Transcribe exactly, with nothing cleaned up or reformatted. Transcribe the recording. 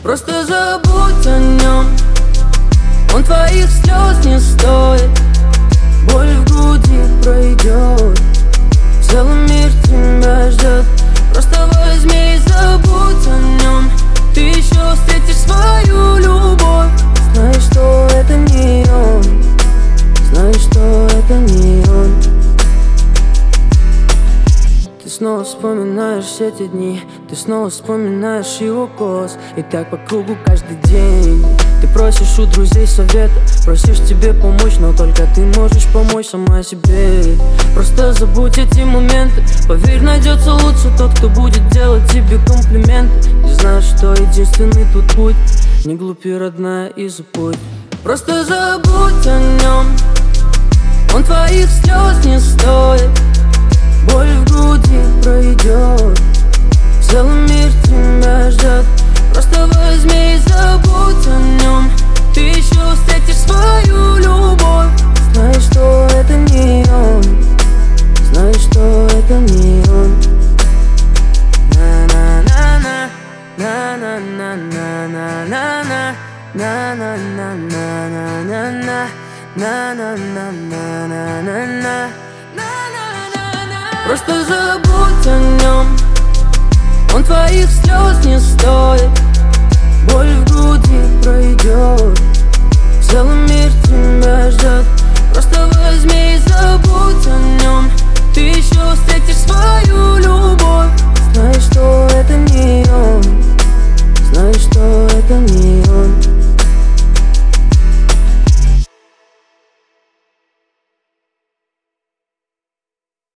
Просто забудь о нем, он твоих слез не стоит. Боль в груди пройдет, целый мир тебя ждет. Просто возьми и забудь о нем, ты еще встретишь свою любовь. Знаешь, что это не он, знаешь, что это не он. Ты снова вспоминаешь все те дни, ты снова вспоминаешь его голос. И так по кругу каждый день. Ты просишь у друзей совета, просишь тебе помочь, но только ты можешь помочь сама себе. Просто забудь эти моменты, поверь, найдется лучше тот, кто будет делать тебе комплименты. Ты знаешь, что единственный тут путь, не глупи, родная, и забудь. Просто забудь о нем, он твоих слез не стоит. Боль в груди пройдет, целый мир тебя ждет. Просто возьми и забудь о нем, ты еще встретишь свою любовь. Знаешь, что это не он, знаешь, что это не он. На-на-на-на, на-на-на-на-на-на, на-на-на-на-на-на, на-на-на-на-на-на. Просто забудь о нем, он твоих слез не стоит. Боль в груди пройдет,